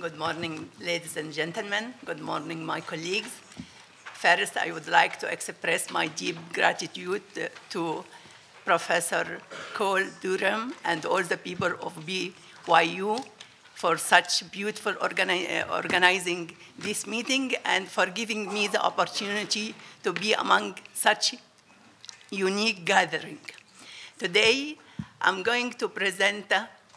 Good morning, ladies and gentlemen. Good morning, my colleagues. First, I would like to express my deep gratitude to Professor Cole Durham and all the people of BYU for such beautiful organizing this meeting and for giving me the opportunity to be among such unique gathering. Today, I'm going to present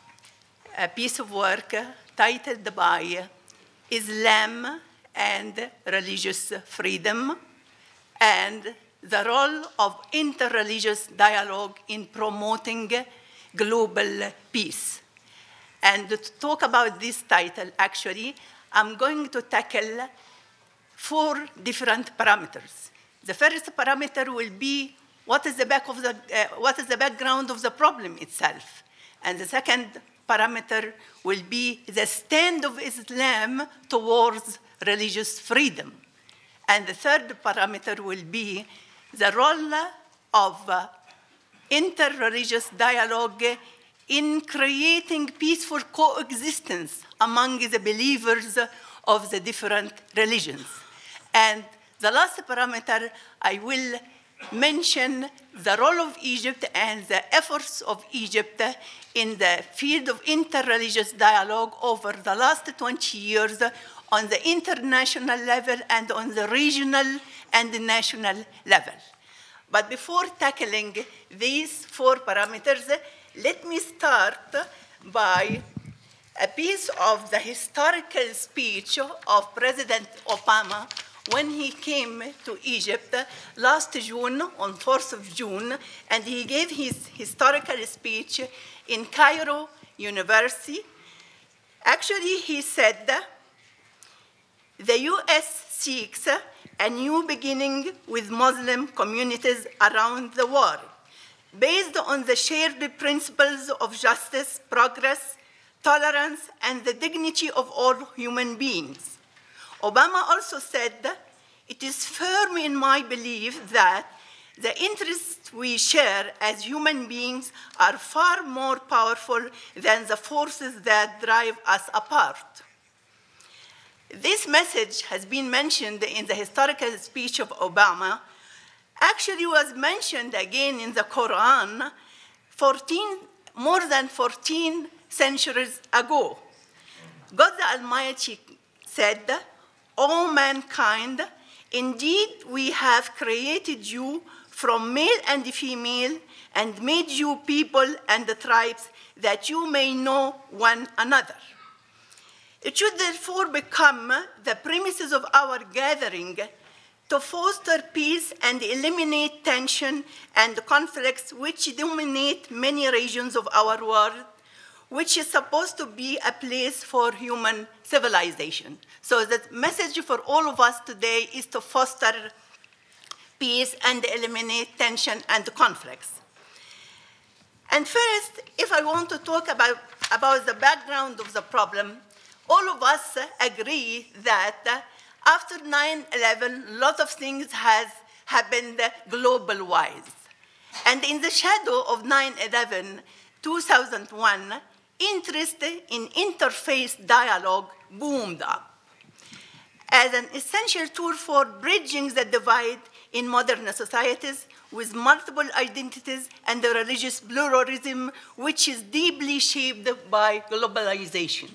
a piece of work titled by Islam and Religious Freedom and the role of interreligious dialogue in promoting global peace. And to talk about this title, actually, I'm going to tackle 4 different parameters. The first parameter will be what is the background of the problem itself. And the second parameter will be the stand of Islam towards religious freedom. And the third parameter will be the role of interreligious dialogue in creating peaceful coexistence among the believers of the different religions. And the last parameter, I will mention the role of Egypt and the efforts of Egypt in the field of interreligious dialogue over the last 20 years on the international level and on the regional and the national level. But before tackling these 4 parameters, let me start by a piece of the historical speech of President Obama when he came to Egypt last June, on 4th of June, and he gave his historical speech in Cairo University. Actually, he said, the US seeks a new beginning with Muslim communities around the world, based on the shared principles of justice, progress, tolerance, and the dignity of all human beings. Obama also said, it is firm in my belief that the interests we share as human beings are far more powerful than the forces that drive us apart. This message has been mentioned in the historical speech of Obama, actually was mentioned again in the Quran more than 14 centuries ago. God the Almighty said, O mankind, indeed we have created you from male and female and made you people and the tribes that you may know one another. It should therefore become the premises of our gathering to foster peace and eliminate tension and conflicts which dominate many regions of our world, which is supposed to be a place for human civilization. So the message for all of us today is to foster peace and eliminate tension and conflicts. And first, if I want to talk about the background of the problem, all of us agree that after 9/11, a lot of things has happened global-wise. And in the shadow of 9/11, 2001, interest in interfaith dialogue boomed up as an essential tool for bridging the divide in modern societies with multiple identities and the religious pluralism, which is deeply shaped by globalization.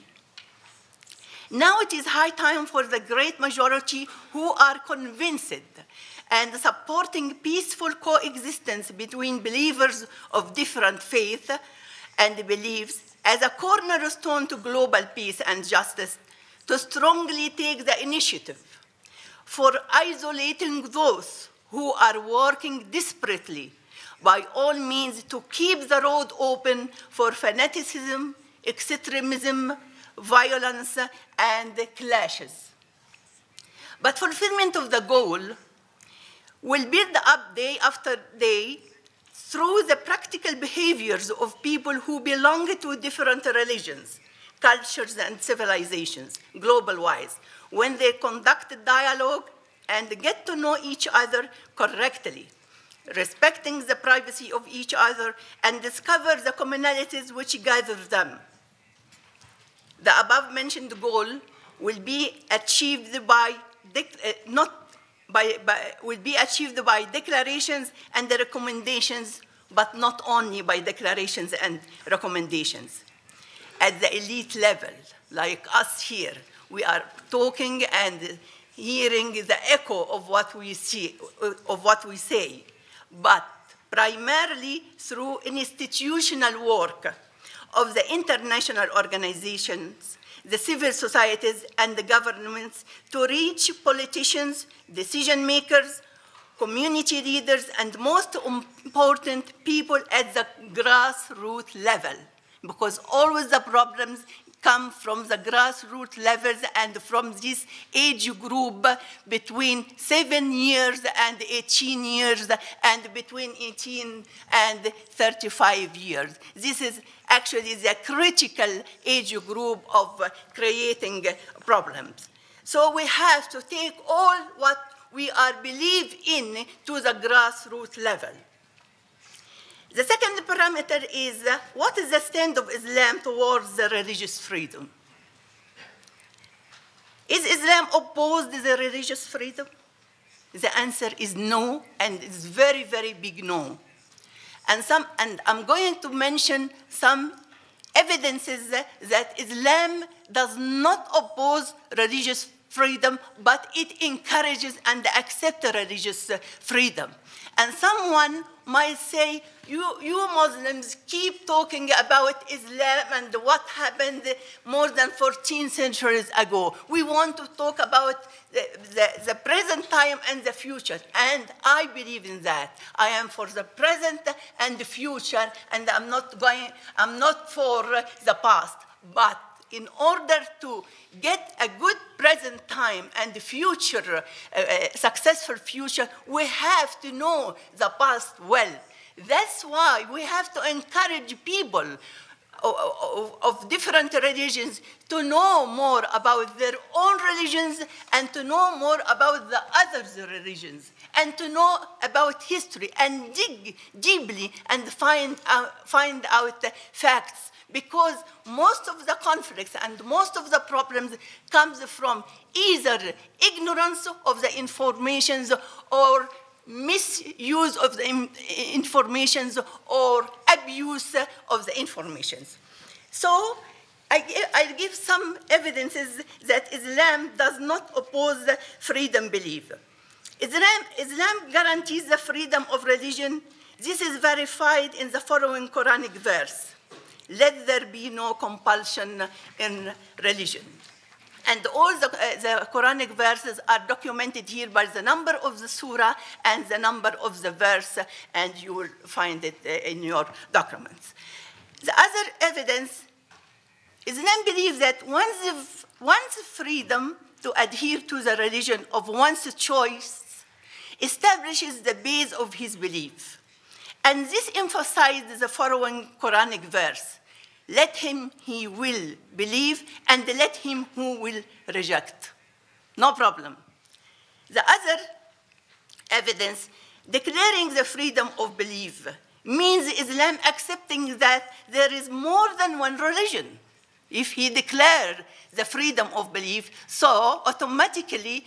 Now it is high time for the great majority who are convinced and supporting peaceful coexistence between believers of different faiths and beliefs as a cornerstone to global peace and justice, to strongly take the initiative for isolating those who are working desperately by all means to keep the road open for fanaticism, extremism, violence, and clashes. But fulfillment of the goal will build up day after day through the practical behaviors of people who belong to different religions, cultures, and civilizations, global-wise, when they conduct dialogue and get to know each other correctly, respecting the privacy of each other, and discover the commonalities which gather them. The above-mentioned goal will be achieved by declarations and the recommendations, but not only by declarations and recommendations. At the elite level, like us here, we are talking and hearing the echo of what we see, of what we say, but primarily through institutional work of the international organizations, the civil societies, and the governments to reach politicians, decision makers, community leaders, and most important, people at the grassroots level, because always the problems come from the grassroots levels and from this age group between 7 years and 18 years and between 18 and 35 years. This is actually the critical age group of creating problems. So we have to take all what we are believe in to the grassroots level. The second parameter is what is the stand of Islam towards the religious freedom? Is Islam opposed to the religious freedom? The answer is no, and it's very, very big no. And I'm going to mention some evidences that Islam does not oppose religious freedom, but it encourages and accepts religious freedom. And someone might say, you Muslims keep talking about Islam and what happened more than 14 centuries ago. We want to talk about the present time and the future. And I believe in that. I am for the present and the future, and I'm not for the past. But in order to get a good present time and the future, successful future, we have to know the past well. That's why we have to encourage people of different religions to know more about their own religions and to know more about the other religions and to know about history and dig deeply and find out facts. Because most of the conflicts and most of the problems comes from either ignorance of the informations or misuse of the informations or abuse of the informations. So I give some evidences that Islam does not oppose freedom belief. Islam guarantees the freedom of religion. This is verified in the following Quranic verse. Let there be no compulsion in religion. And all the Quranic verses are documented here by the number of the surah and the number of the verse, and you will find it in your documents. The other evidence, Islam believes that one's freedom to adhere to the religion of one's choice establishes the base of his belief. And this emphasizes the following Quranic verse. Let him he will believe, and let him who will reject. No problem. The other evidence, declaring the freedom of belief, means Islam accepting that there is more than one religion. If he declares the freedom of belief, so automatically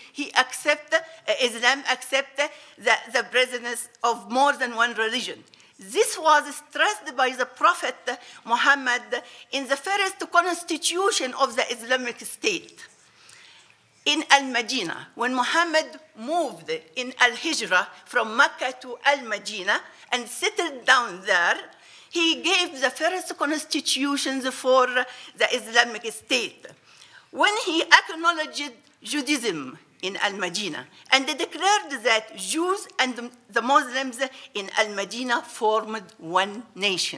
Islam accepts the presence of more than one religion. This was stressed by the Prophet Muhammad in the first constitution of the Islamic State. In Al-Madinah, when Muhammad moved in Al-Hijrah from Mecca to Al-Madinah and settled down there, he gave the first constitutions for the Islamic State. When he acknowledged Judaism in Al-Madinah and declared that Jews and the Muslims in Al-Madinah formed one nation.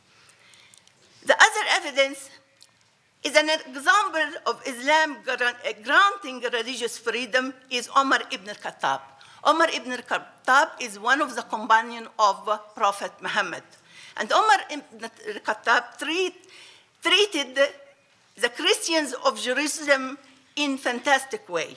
The other evidence is an example of Islam granting religious freedom is Umar ibn al-Khattab. Umar ibn al-Khattab is one of the companions of Prophet Muhammad. And Umar ibn al-Khattab treated the Christians of Jerusalem in a fantastic way.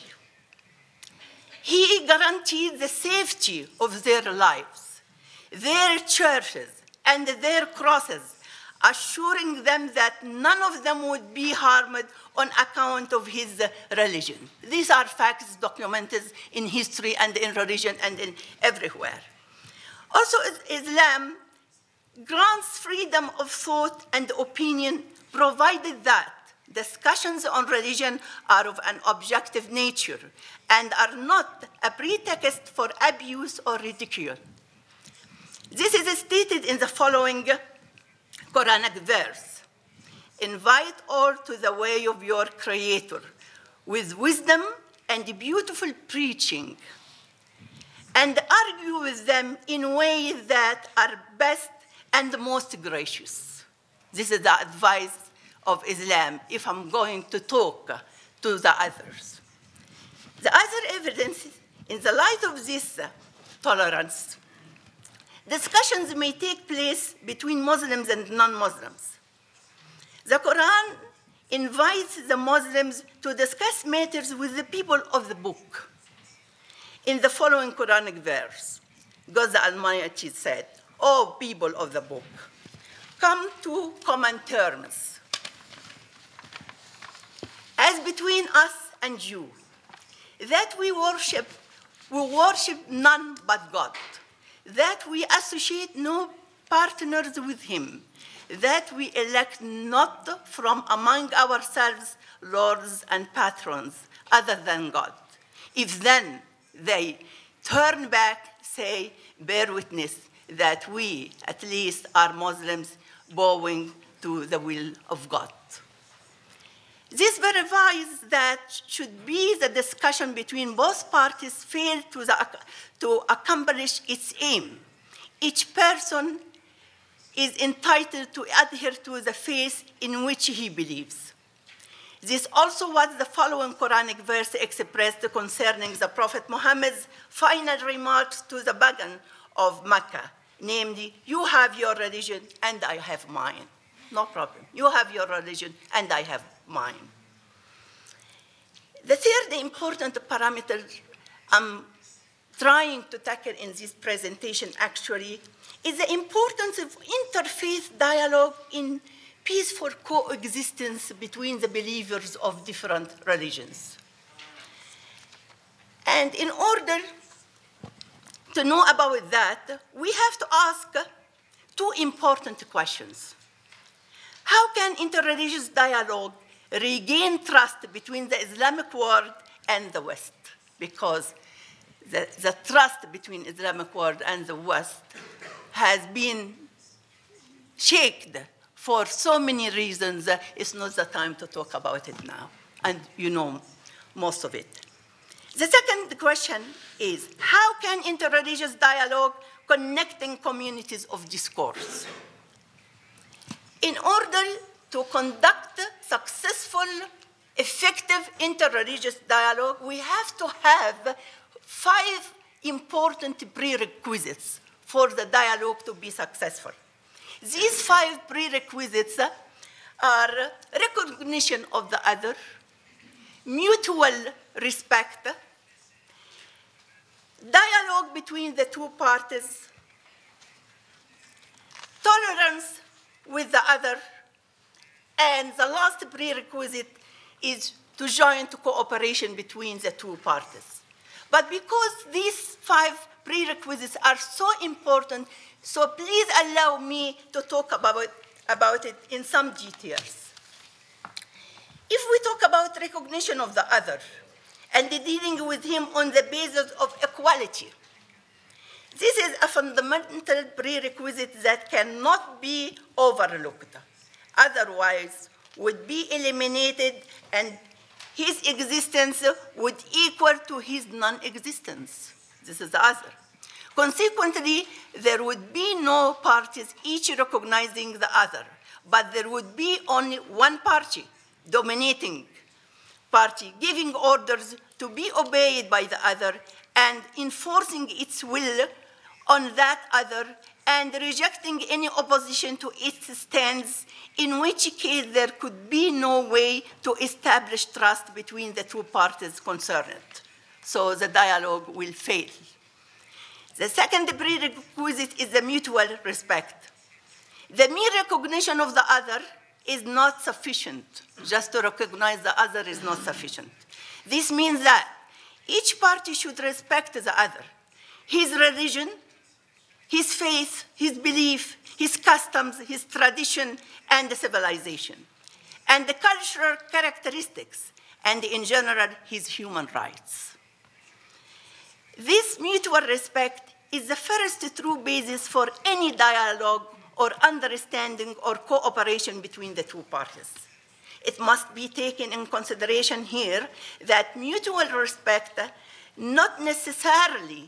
He guaranteed the safety of their lives. Their churches and their crosses assuring them that none of them would be harmed on account of his religion. These are facts documented in history and in religion and in everywhere. Also, Islam grants freedom of thought and opinion, provided that discussions on religion are of an objective nature and are not a pretext for abuse or ridicule. This is stated in the following Quranic verse: invite all to the way of your Creator with wisdom and beautiful preaching, and argue with them in ways that are best and most gracious. This is the advice of Islam if I'm going to talk to the others. The other evidence, in the light of this tolerance, discussions may take place between Muslims and non-Muslims. The Quran invites the Muslims to discuss matters with the people of the book. In the following Quranic verse, God the Almighty said, "O people of the book, come to common terms, as between us and you, that we worship none but God, that we associate no partners with him, that we elect not from among ourselves lords and patrons other than God. If then they turn back, say, bear witness that we at least are Muslims bowing to the will of God." This verifies that should be the discussion between both parties fail to accomplish its aim, each person is entitled to adhere to the faith in which he believes. This also was the following Quranic verse expressed concerning the Prophet Muhammad's final remarks to the pagan of Mecca, namely, "You have your religion and I have mine." No problem. You have your religion and I have mine. The third important parameter I'm trying to tackle in this presentation actually is the importance of interfaith dialogue in peaceful coexistence between the believers of different religions. And in order to know about that, we have to ask two important questions. How can interreligious dialogue regain trust between the Islamic world and the West? Because the trust between Islamic world and the West has been shaken for so many reasons. It's not the time to talk about it now, and you know most of it. The second question is, how can interreligious dialogue connecting communities of discourse? In order to conduct successful, effective interreligious dialogue, we have to have 5 important prerequisites for the dialogue to be successful. These 5 prerequisites are recognition of the other, mutual respect, dialogue between the two parties, tolerance with the other, and the last prerequisite is to joint cooperation between the two parties. But because these 5 prerequisites are so important, so please allow me to talk about it in some details. If we talk about recognition of the other and dealing with him on the basis of equality, this is a fundamental prerequisite that cannot be overlooked. Otherwise, would be eliminated and his existence would equal to his non-existence. This is the other. Consequently, there would be no parties each recognizing the other, but there would be only one party, dominating party, giving orders to be obeyed by the other and enforcing its will on that other and rejecting any opposition to its stance, in which case there could be no way to establish trust between the two parties concerned. So the dialogue will fail. The second prerequisite is the mutual respect. The mere recognition of the other is not sufficient. Just to recognize the other is not sufficient. This means that each party should respect the other, his religion, his faith, his belief, his customs, his tradition, and civilization, and the cultural characteristics, and in general, his human rights. This mutual respect is the first true basis for any dialogue or understanding or cooperation between the two parties. It must be taken in consideration here that mutual respect not necessarily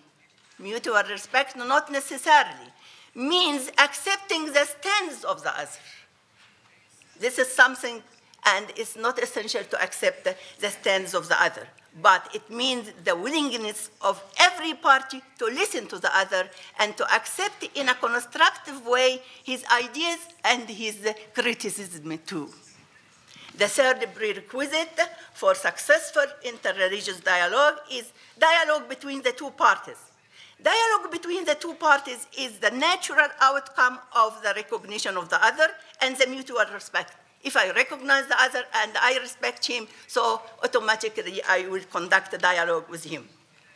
means accepting the stance of the other. This is something, and it's not essential to accept the stance of the other, but it means the willingness of every party to listen to the other and to accept in a constructive way his ideas and his criticism too. The third prerequisite for successful interreligious dialogue is dialogue between the two parties. Dialogue between the two parties is the natural outcome of the recognition of the other and the mutual respect. If I recognize the other and I respect him, so automatically I will conduct a dialogue with him.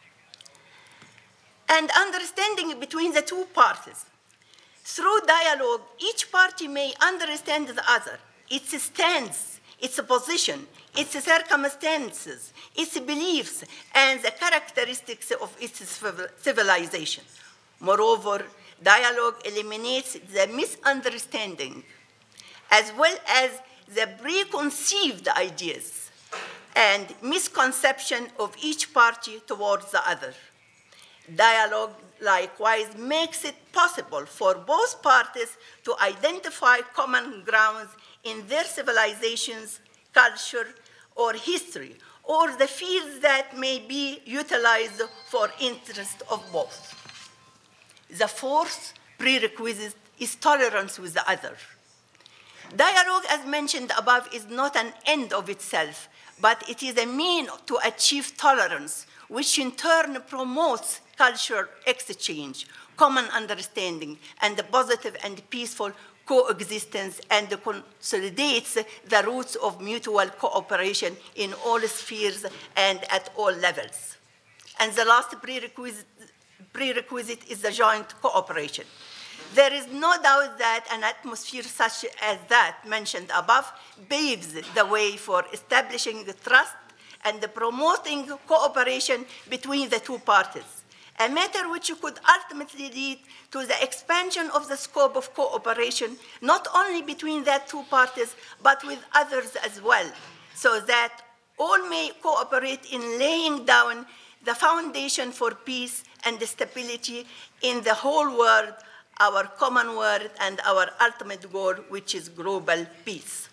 And understanding between the two parties. Through dialogue, each party may understand the other, its stance, its position, its circumstances, its beliefs, and the characteristics of its civilization. Moreover, dialogue eliminates the misunderstanding, as well as the preconceived ideas and misconception of each party towards the other. Dialogue likewise makes it possible for both parties to identify common grounds in their civilizations, culture, or history, or the fields that may be utilized for interest of both. The fourth prerequisite is tolerance with the other. Dialogue, as mentioned above, is not an end of itself, but it is a means to achieve tolerance, which in turn promotes cultural exchange, common understanding, and the positive and peaceful coexistence, and consolidates the roots of mutual cooperation in all spheres and at all levels. And the last prerequisite is the joint cooperation. There is no doubt that an atmosphere such as that mentioned above paves the way for establishing trust and promoting cooperation between the two parties, a matter which could ultimately lead to the expansion of the scope of cooperation, not only between the two parties, but with others as well, so that all may cooperate in laying down the foundation for peace and stability in the whole world, our common world, and our ultimate goal, which is global peace.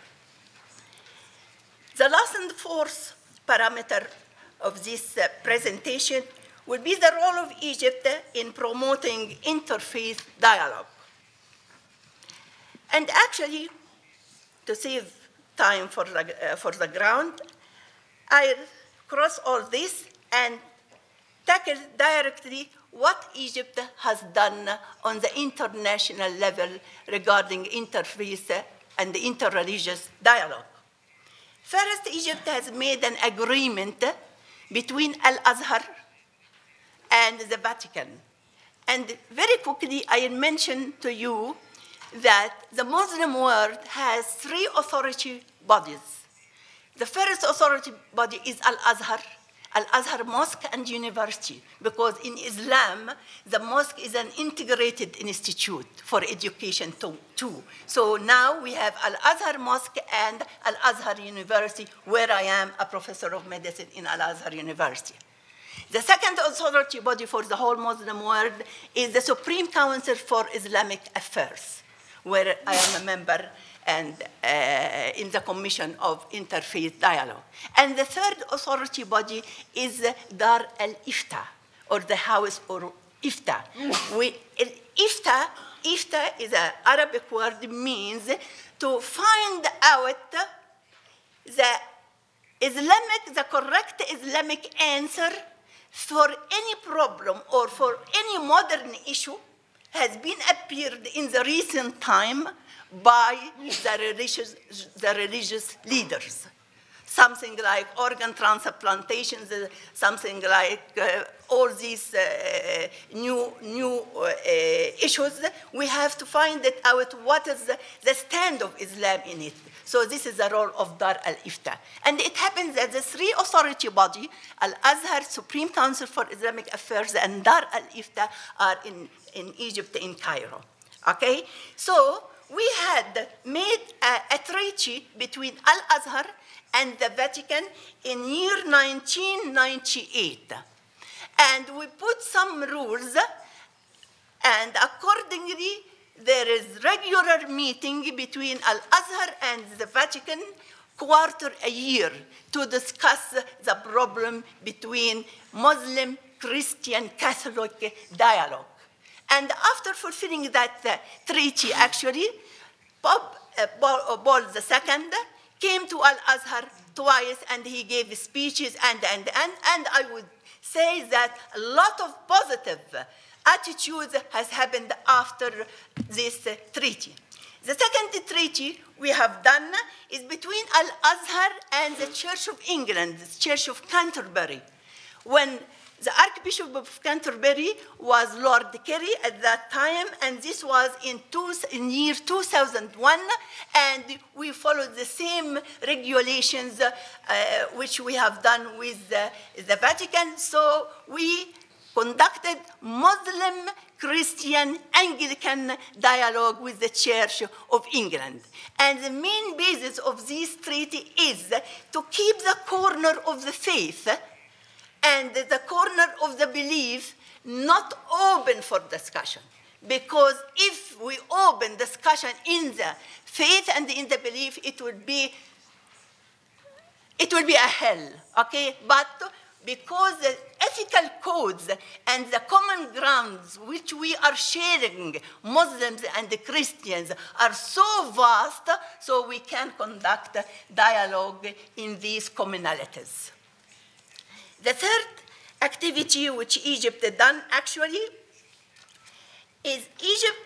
The last and fourth parameter of this presentation will be the role of Egypt in promoting interfaith dialogue. And actually, to save time for the ground, I'll cross all this and tackle directly what Egypt has done on the international level regarding interfaith and interreligious dialogue. First, Egypt has made an agreement between Al-Azhar and the Vatican. And very quickly, I mention to you that the Muslim world has three authority bodies. The first authority body is Al-Azhar Mosque and University, because in Islam, the mosque is an integrated institute for education too. So now we have Al-Azhar Mosque and Al-Azhar University, where I am a professor of medicine in Al-Azhar University. The second authority body for the whole Muslim world is the Supreme Council for Islamic Affairs, where I am a member and in the Commission of Interfaith Dialogue. And the third authority body is Dar al-Ifta, or the House of Ifta. Ifta is an Arabic word, means to find out the correct Islamic answer for any problem or for any modern issue, has been appeared in the recent time by the religious leaders. Something like organ transplantations, something like all these new issues. We have to find it out what is the stand of Islam in it. So this is the role of Dar al-Ifta. And it happens that the three authority body, Al-Azhar, Supreme Council for Islamic Affairs, and Dar al-Ifta are in Egypt, in Cairo. Okay? So we had made a treaty between Al-Azhar and the Vatican in year 1998. And we put some rules, and accordingly, there is regular meeting between Al-Azhar and the Vatican quarter a year to discuss the problem between Muslim, Christian, Catholic dialogue. And after fulfilling that treaty, actually, Pope Paul II came to Al-Azhar twice, and he gave speeches, and I would say that a lot of positive attitudes has happened after this treaty. The second treaty we have done is between Al-Azhar and the Church of England, the Church of Canterbury, when the Archbishop of Canterbury was Lord Carey at that time, and this was in year 2001, and we followed the same regulations which we have done with the Vatican. So we conducted Muslim, Christian, Anglican dialogue with the Church of England. And the main basis of this treaty is to keep the corner of the faith and the corner of the belief not open for discussion. Because if we open discussion in the faith and in the belief, it would be a hell, okay? But because the ethical codes and the common grounds which we are sharing, Muslims and the Christians, are so vast, so we can conduct dialogue in these commonalities. The third activity which Egypt has done actually is Egypt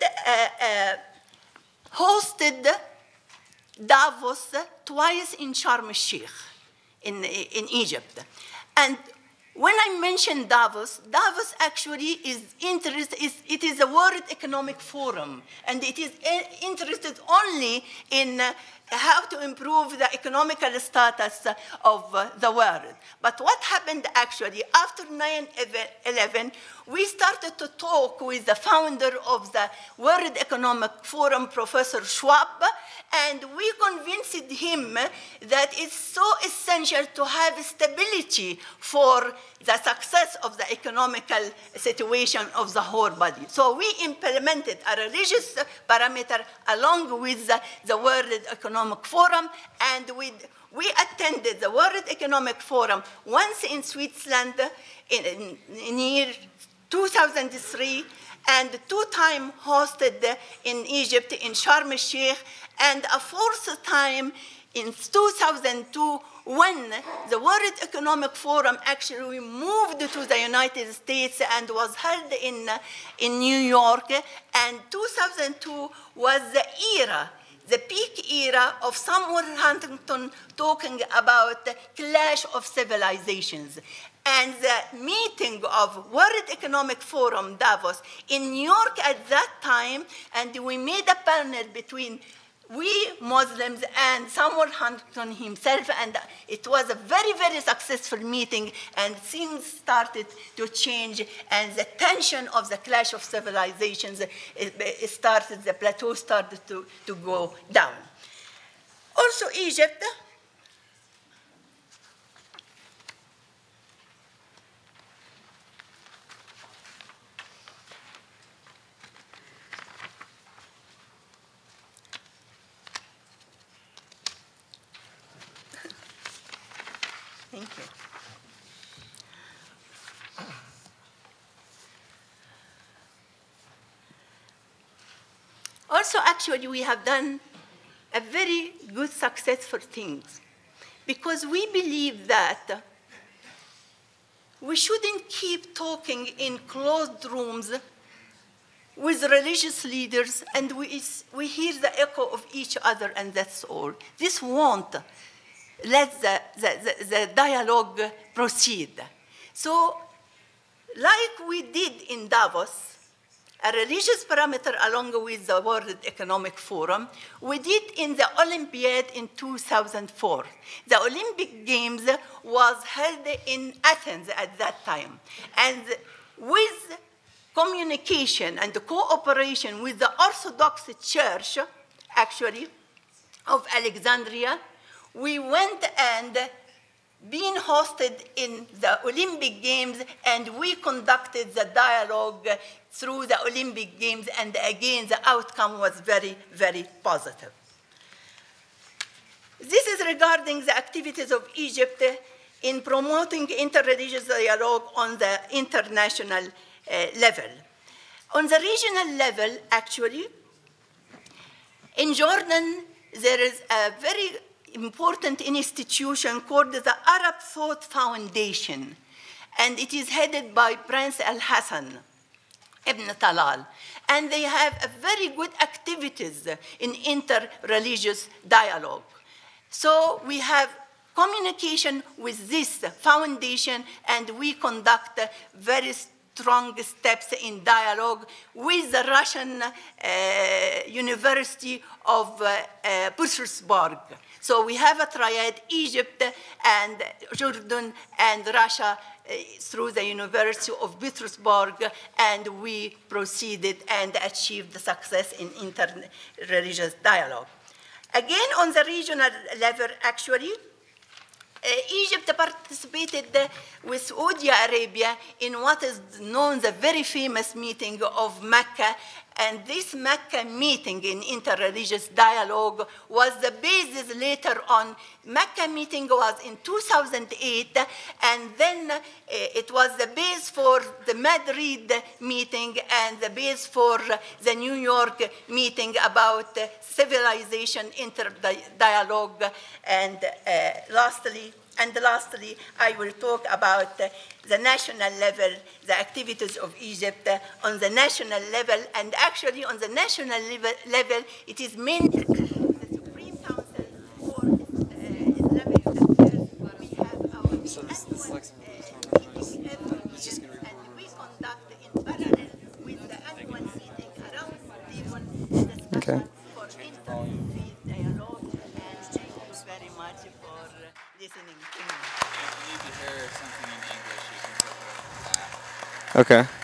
hosted Davos twice in Sharm el-Sheikh in Egypt. And when I mention Davos actually it is a World Economic Forum, and it is interested only in how to improve the economical status of the world. But what happened actually after 9/11, we started to talk with the founder of the World Economic Forum, Professor Schwab, and we convinced him that it's so essential to have stability for the success of the economical situation of the whole body. So we implemented a religious parameter along with the World Economic Forum, and we attended the World Economic Forum once in Switzerland in year 2003, and 2 times hosted in Egypt in Sharm el-Sheikh, and a 4th time in 2002 when the World Economic Forum actually moved to the United States and was held in New York. And 2002 was the peak era of Samuel Huntington talking about the clash of civilizations. And the meeting of World Economic Forum Davos in New York at that time, and we made a panel between we Muslims and Samuel Huntington himself, and it was a very, very successful meeting, and things started to change, and the tension of the clash of civilizations the plateau started to go down. Also, Egypt, thank you. Also, actually, we have done a very good, successful things, because we believe that we shouldn't keep talking in closed rooms with religious leaders, and we hear the echo of each other, and that's all. This won't let the dialogue proceed. So, like we did in Davos, a religious parameter along with the World Economic Forum, we did in the Olympiad in 2004. The Olympic Games was held in Athens at that time. And with communication and cooperation with the Orthodox Church, actually, of Alexandria, we went and been hosted in the Olympic Games, and we conducted the dialogue through the Olympic Games, and again, the outcome was very, very positive. This is regarding the activities of Egypt in promoting interreligious dialogue on the international level. On the regional level, actually, in Jordan, there is a very important institution called the Arab Thought Foundation, and it is headed by Prince Al-Hassan ibn Talal. And they have a very good activities in inter-religious dialogue. So we have communication with this foundation, and we conduct very strong steps in dialogue with the Russian University of Petersburg. So we have a triad, Egypt and Jordan and Russia through the University of Petersburg, and we proceeded and achieved success in inter-religious dialogue. Again, on the regional level, actually, Egypt participated with Saudi Arabia in what is known the very famous meeting of Mecca, and this Mecca meeting in interreligious dialogue was the basis later on. Mecca meeting was in 2008, and then it was the base for the Madrid meeting and the base for the New York meeting about civilization inter-dialogue. And lastly, I will talk about the national level, the activities of Egypt on the national level. And actually, on the national level, it is mainly the Supreme Council for Islamic Affairs. We have our annual meeting every year, and we conduct in parallel with the annual meeting around the table discussions for inter-faith dialogue. And thank you very much for listening to me. If you need to hear something in English, you can put it over that. Okay.